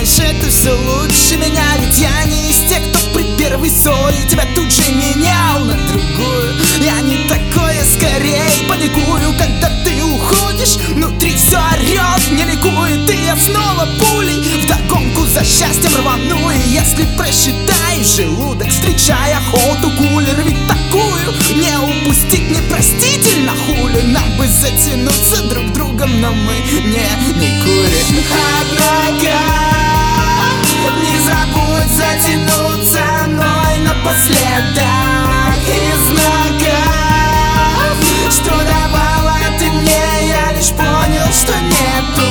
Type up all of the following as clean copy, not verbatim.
знаешь, это все лучше меня. Ведь я не из тех, кто при первой ссоре тебя тут же менял на другую. Я не такой, я скорее паникую, когда ты уходишь. Внутри все орет, не ликует, и я снова пулей вдогонку за счастьем рвану. И если просчитаешь желудок, встречая охоту, кулер, ведь такую не упустить непростительно. Хули нам бы затянуться друг другом, но мы не курим. Однако не забудь затянуться мной напоследок из знаков, что давала ты мне, я лишь понял, что нету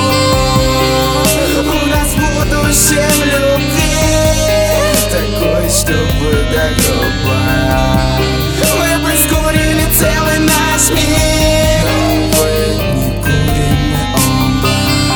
у нас будущем любви такой, чтобы до гроба мы бы скурили целый наш мир. Но не курим мы оба.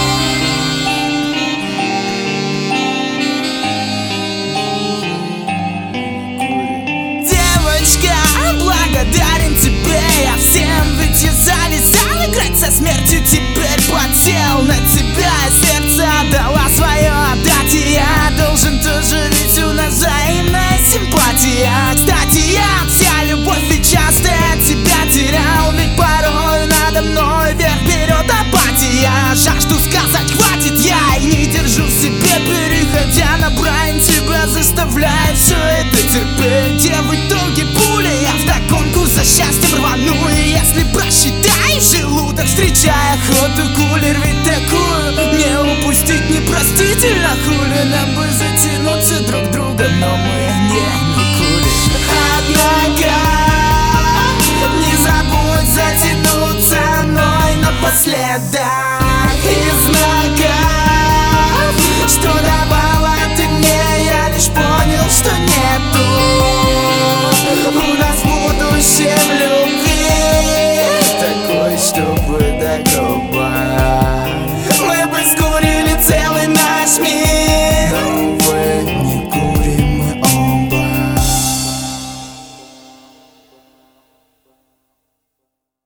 Девочка, благодарен тебе я всем, ведь я завязал играть со смертью, теперь потел на тебя, сердце отдала свое отдать, и я должен тоже, ведь у нас взаимная симпатия. Кстати, я вся любовь и часто от тебя терял, ведь порой надо мной вверх-вперед апатия. Жажду сказать хватит, я и не держу в себе, переходя на брань, тебя заставляет все это терпеть. Где в итоге пуля, я вдогонку за счастьем рвану. И если просчитаешь желудок, встречая охоту, кулер, ведь такую не упустить непростительно. Хули нам бы затянуться друг другом, но мы